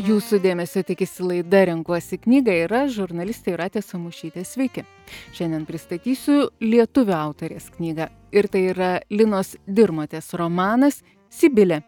Jūsų dėmesio tikisi laida Renkuosi knygą ir aš, žurnalistė Jūratė Samušytė. Sveiki. Šiandien pristatysiu lietuvių autorės knygą. Ir tai yra Linos Dirmotės romanas Sibilė.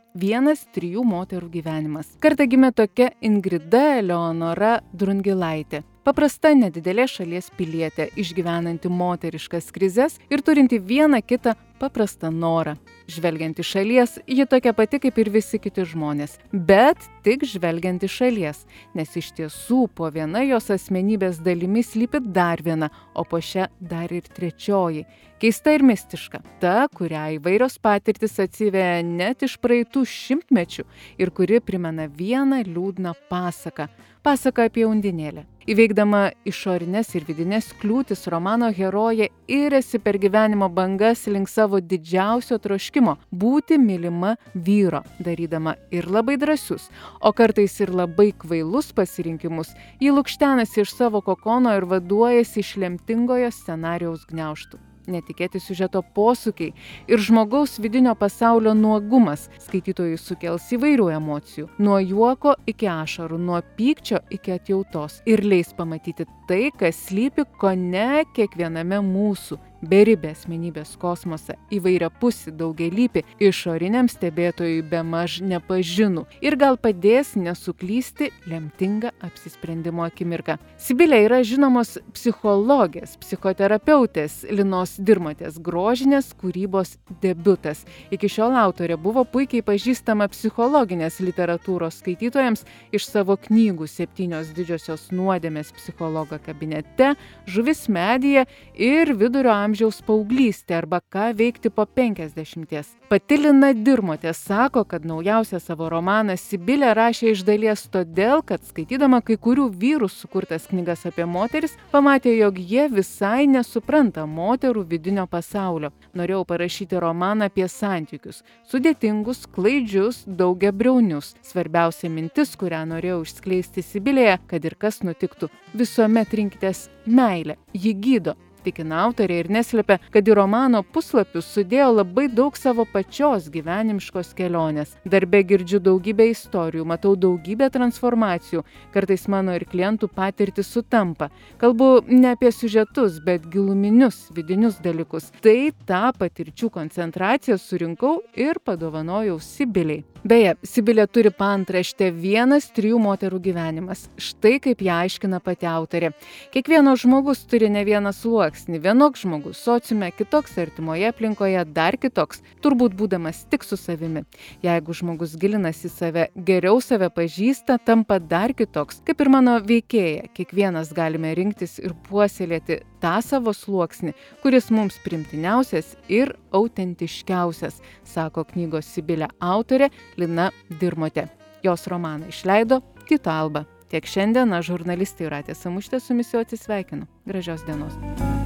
1-3 moterų gyvenimas. Kartą gimė tokia Ingrida Eleonora Drungilaitė. Paprasta nedidelės šalies pilietė, išgyvenanti moteriškas krizes ir turinti vieną kitą paprastą norą. Žvelgiant iš šalies, ji tokia pati kaip ir visi kiti žmonės, bet tik žvelgiant iš šalies, nes iš tiesų po viena jos asmenybės dalimi slypi dar viena, o po šia dar ir trečioji. Keista ir mistiška, ta, kurią įvairios patirtis atsiveja net iš praeitų šimtmečių ir kuri primena vieną liūdną pasaką apie undinėlę. Įveikdama išorinės ir vidinės kliūtis, romano herojė iriasi per gyvenimo bangas link savo didžiausio troškimo – būti mylima vyro, darydama ir labai drąsius, o kartais ir labai kvailus pasirinkimus. Ji lukštenasi iš savo kokono ir vaduojasi iš lemtingojo scenarijaus gniaužtų. Netikėti siužeto posūkiai ir žmogaus vidinio pasaulio nuogumas skaitytojui sukels įvairių emocijų, nuo juoko iki ašarų, nuo pykčio iki atjautos ir leis pamatyti tai, kas slypi kone kiekviename mūsų, beribę asmenybės kosmosą, įvairiapusį daugialypį, išoriniam stebėtojui bemaž nepažinų ir gal padės nesuklysti lemtingą apsisprendimo akimirką. Sibilė yra žinomos psichologės, psichoterapeutės Linos Dirmotės grožinės kūrybos debiutas. Iki šiol autorė buvo puikiai pažįstama psichologinės literatūros skaitytojams iš savo knygų 7 didžiosios nuodėmės psichologo kabinete, Žuvis medyje ir Vidurio amžiaus paauglystė arba Ką veikti po 50. Pati Lina Dirmotė sako, kad naujausią savo romaną Sibilė rašė iš dalies todėl, kad skaitydama kai kurių vyrų sukurtas knygas apie moteris, pamatė, jog jie visai nesupranta moterų vidinio pasaulio. Norėjau parašyti romaną apie santykius, sudėtingus, klaidžius, daugiabriaunius. Svarbiausia mintis, kurią norėjau išskleisti Sibilėje, kad ir kas nutiktų, visuomet rinkitės meilę, ji gydo. Tikina autorė ir neslepia, kad į romano puslapius sudėjo labai daug savo pačios gyvenimiškos kelionės. Darbe girdžiu daugybę istorijų, matau daugybę transformacijų, kartais mano ir klientų patirtis sutampa. Kalbu ne apie siužetus, bet giluminius, vidinius dalykus. Tai tą patirčių koncentraciją surinkau ir padovanojau Sibilei. Beje, Sibilė turi paantraštę 1-3 moterų gyvenimas. Štai kaip ją aiškina pati autorė. Kiekvienas žmogus turi ne vieną sluoksnį. Vienoks žmogus sociume, kitoks artimoje aplinkoje, dar kitoks, turbūt būdamas tik su savimi. Jeigu žmogus gilinasi į save, geriau save pažįsta, tampa dar kitoks. Kaip ir mano veikėja, kiekvienas galime rinktis ir puoselėti tą savo sluoksnį, kuris mums primtiniausias ir autentiškiausias, sako knygos Sibilė autorė Lina Dirmotė. Jos romaną išleido Tyto Alba. Tiek šiandien aš, žurnalistė Jūratė Samušytė, su jumis jau atsisveikinu. Gražios dienos.